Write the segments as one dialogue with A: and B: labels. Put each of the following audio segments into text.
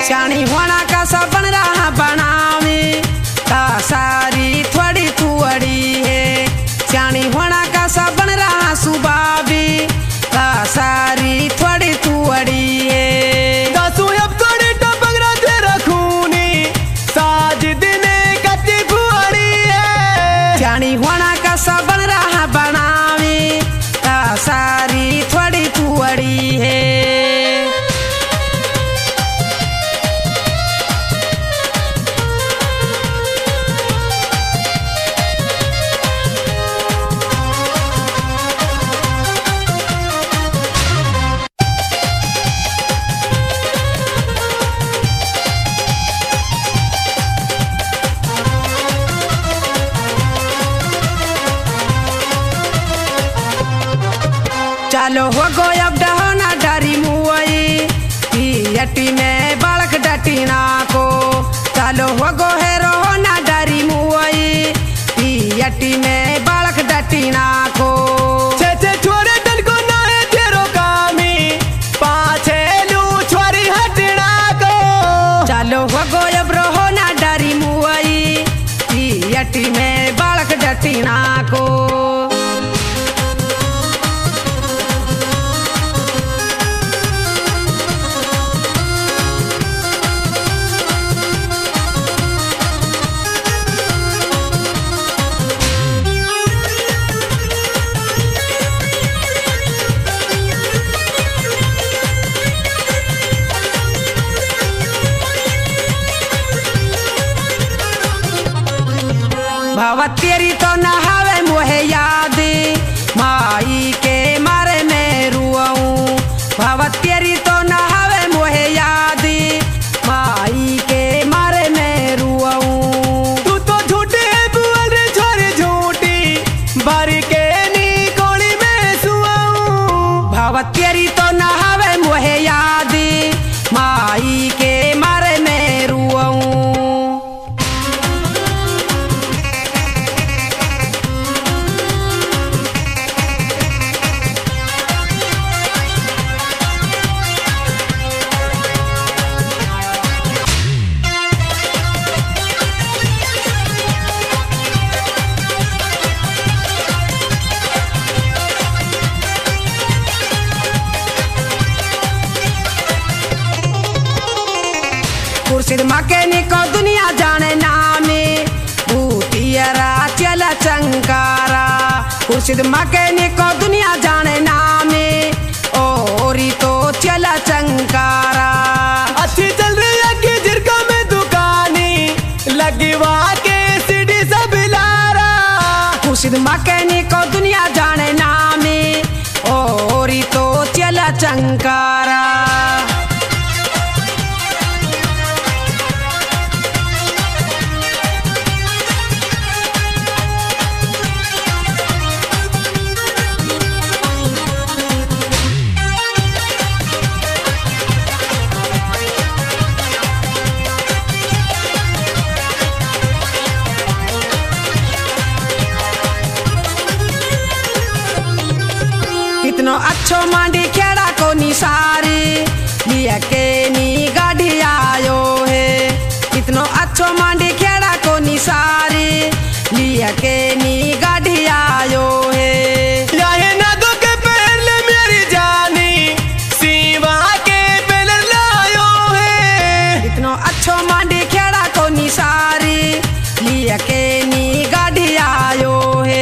A: स्याणी होना का सबन रहा बनावी ता सारी थोड़ी थुअड़ी है। स्याणी होना का सबन रहा सुबावी ता सारी थोड़ी थुअड़ी है।
B: दासू अब थोड़ी टपक रहे रखूनी साज दिने कच्ची फुअड़ी है।
A: स्याणी होना का सबन रहा बनावी ता सारी थोड़ी थुअड़ी है। चलो हो गो अब डहना डरी मुई पियटी में बालक डटीना को। चलो हो गो है रोना डरी मुई पियटी में बालक डटीना को।
B: छे छोरे तन को ना है तेरो कामी पाछे लू छोरी हटना को।
A: चलो हो गो अब रोना डरी मुई पियटी में बालक डटीना को। भावा तेरी तो नहावे मोहे याद माई के मारे मैं रुआऊं। भावा तेरी तो नहावे मोहे याद माई के मारे मैं रुआऊं।
B: तू तो झूठी है बुआ रे छोरी झूठी भर के नी कोड़ी में सुआऊं।
A: भावा तेरी तो नहावे मोहे याद माई के मारे मैं रुआऊं। खुर्शीद मकेनी को दुनिया जाने नामे भूतियरा चला चंकारा। खुर्शीद मकेनी को दुनिया जाने नामे ओरी तो चला चंकारा।
B: अच्छी चल रही है कि जिरका में दुकानी लगवा के सीढ़ी सब लारा।
A: खुर्शीद मकेनी को दुनिया जाने नामे ओरी तो चला चंकारा। कितनो अच्छो मांडी खेड़ा को निसारी लिया के नी गाड़ी आयो है। कितनो अच्छो मांडी खेड़ा को निसारी लिया के नी गाड़ी आयो है।
B: याहे ना दो के पहले मेरी जानी सीवा के पहले लायो है।
A: कितनो अच्छो मांडी खेड़ा को निसारी लिया के नी गाड़ी आयो है।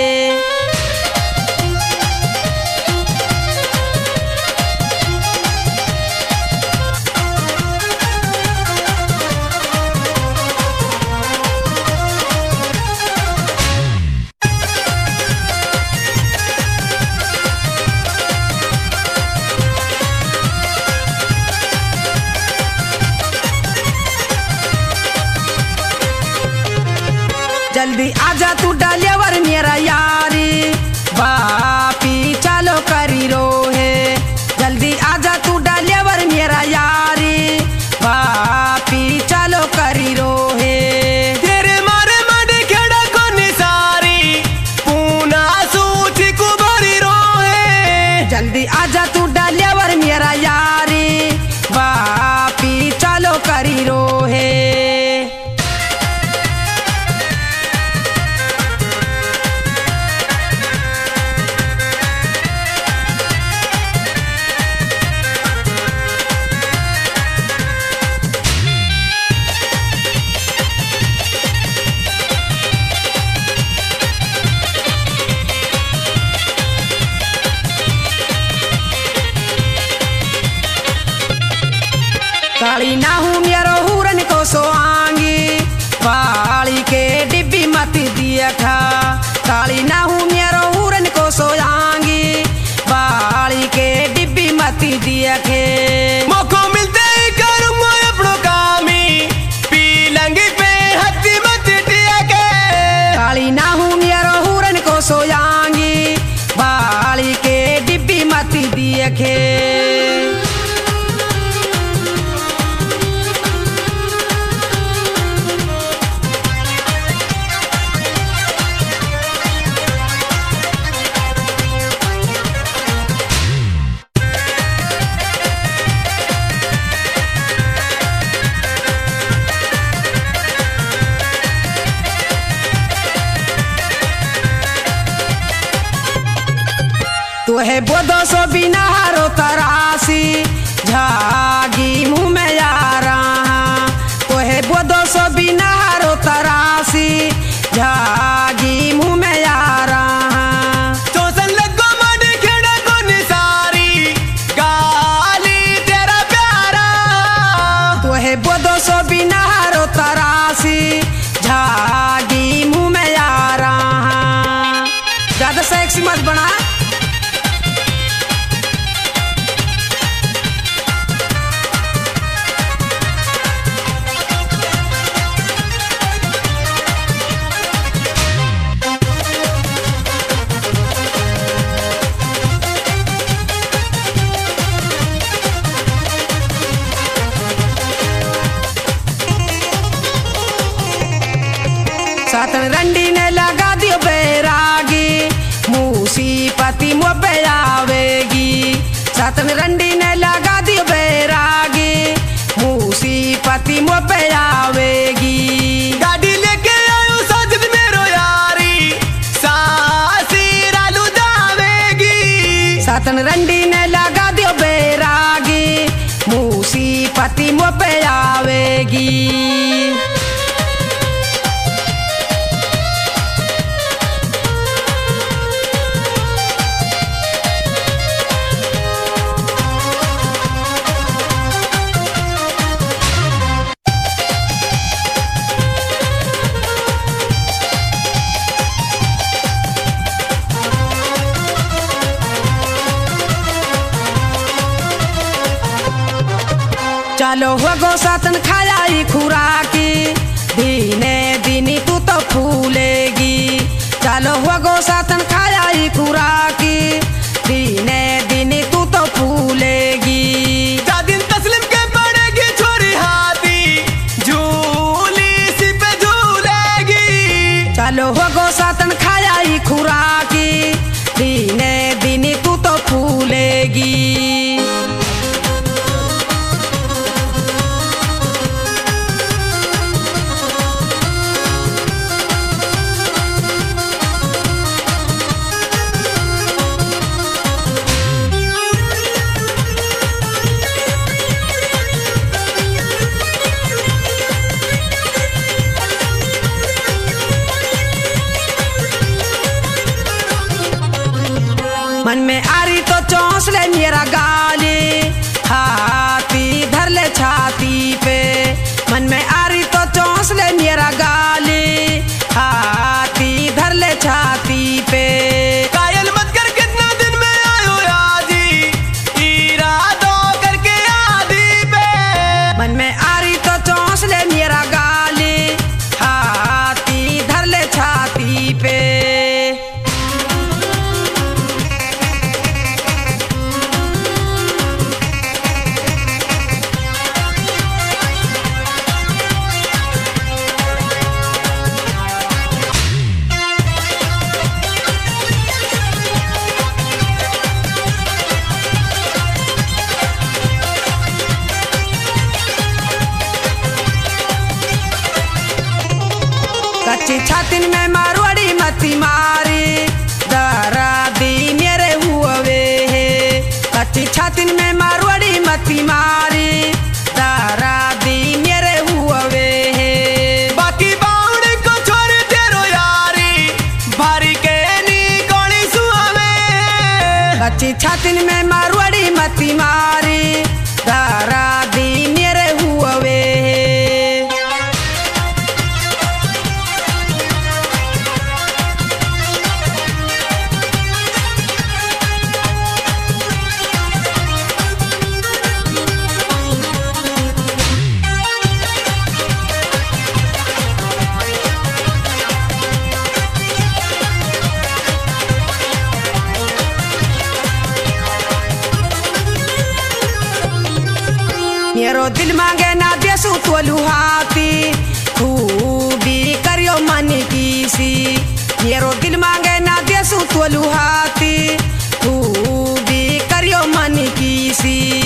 A: जल्दी आजा तू डालेवर मेरा यारी बापी चालो करी रो है। जल्दी आजा तू डालेवर मेरा यारी बापी चालो करी रो है।
B: तेरे मारे मारे खेड़ा को निसारी पूना सूची को भरी रो है।
A: जल्दी आजा तू डालेवर मेरा यारी बापी चालो काली ना हूँ मेरो हुरन को सोआंगी बाली के डिब्बी मत दिया खा काली ना हूँ मेरो हुरन को सोआंगी बाली के डिब्बी मत दिया खे
B: मौको मिलते ही करूँगा अपनो कामी पीलंगी पे हत्ती मत दिया के
A: काली ना हूँ मेरो हुरन को सोआंगी बाली के डिब्बी मत दिया खे तो है बोधो सो बिना हारो तरासी झागी मुँह में आ रहा तो है बोधो सो बिना हारो तरासी झागी मुँह में आ रहा
B: चोसन लगो मन खेड़ा को निसारी गाली तेरा प्यारा
A: तो है बोधो सो बिना हारो तरासी झागी मुँह में आ रहा ज्यादा सेक्सी मत बना सातन रंडी ने लगा दियो बैरागी मुसीबती मुझे आवेगी सातन रंडी ने लगा दियो बैरागी मुसीबती मुझे आवेगी
B: गाड़ी लेके आयो साजद मेरो यारी सासी रालू जावेगी
A: सातन रंडी ने लगा दियो बैरागी मुसीबती मुझे आवेगी चलो हो गो सातन खाया खुराकी दीने दीनी तू तो फूलेगी चलो हो गो सातन खाया खुराकी दीने दीनी तू तो फूलेगी
B: दिन तस्लीम के पड़ेगी छोरी हाथी झूली सी पे झूलेगी
A: चलो हो गो सातन खाया खुराकी दीने दीनी तू तो फूलेगी मन में आ रही तो चौंस ले मेरा गाली हाथी धर ले छाती पे मन में आ रही तो चौंस ले मेरा गाली हाथी धर ले छाती पे
B: कायल मत कर कितना दिन में आयो आजी इरादा करके आदि पे
A: मन में आ रही तो चौंस ले मेरा गाली हाथी धर ले छाती पे कच्ची छातिन में मारवाड़ी मती मारी दरा दी मेरे हुए है कच्ची छातिन में मारवाड़ी मती मारी दरा दी मेरे हुए है
B: बाकी बाउड़ को छोड़ तेरो यारी भारी के नी कोनी सुआवे
A: कच्ची छातिन में मारवाड़ी मती मारी दरा दी मेरे मेरो दिल मांगे ना देसु तोलू हाथी खूबी करियो मन कीसी मेरो दिल मांगे ना देसु तोलू हाथी खूबी करियो मन कीसी